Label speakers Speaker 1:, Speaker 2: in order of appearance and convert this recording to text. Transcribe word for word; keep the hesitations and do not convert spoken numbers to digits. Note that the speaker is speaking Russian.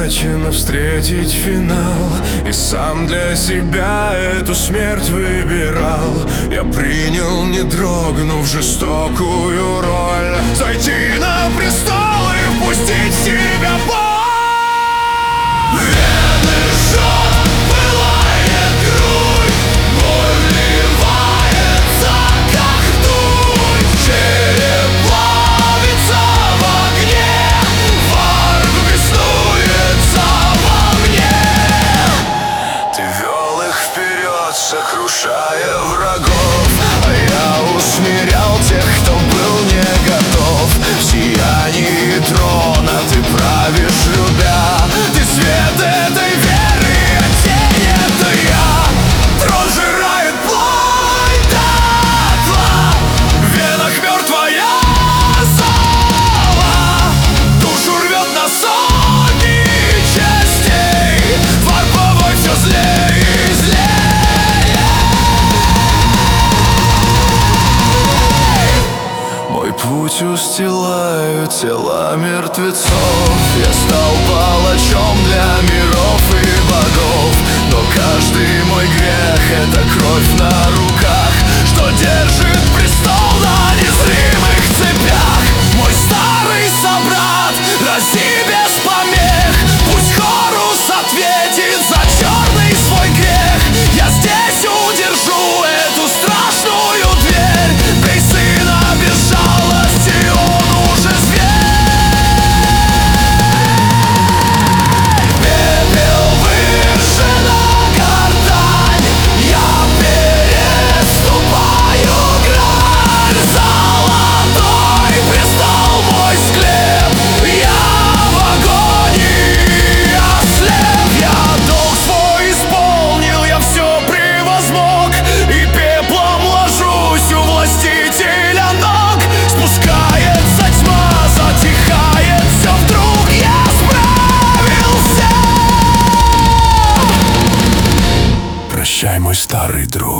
Speaker 1: предназначено встретить финал, и сам для себя эту смерть выбирал. Я принял, не дрогнув, жестокую роль, зайти на престол и впустить в себя боль. Вены жжет, пылает грудь, боль вливается, как ртуть. Череп плавится в огне, варп беснуется во мне. Ты вел их вперед, сокрушая врагов, а я усмирял тех, кто был не готов. В сиянии трона ты правишь, любя. Ты свет этой веры, а тень — это я. Трон жирает плоть дотла, в венах мертвая зала. Душу рвет на сотни частей, варповой все злее и злее. Мой путь устилают тела мертвецов. Я стал палачом для миров и богов, но каждый мой грех — это кровь на руках, что держит престол на незримых цепях. Мой старый собрат, рази без помех, пусть Хорус ответит за черный свой грех. Я здесь удержу эту страшную дверь, бей сына без жалости, он уже зверь. Пепел выжжена гортань, я переступаю грань. Золотой престол мой склеп, я в агонии ослеп. Я долг свой исполнил, я все превозмог, и пеплом ложусь у властителя ног. Спускается тьма, затихает все, вдруг я справился. Прощай, мой старый друг.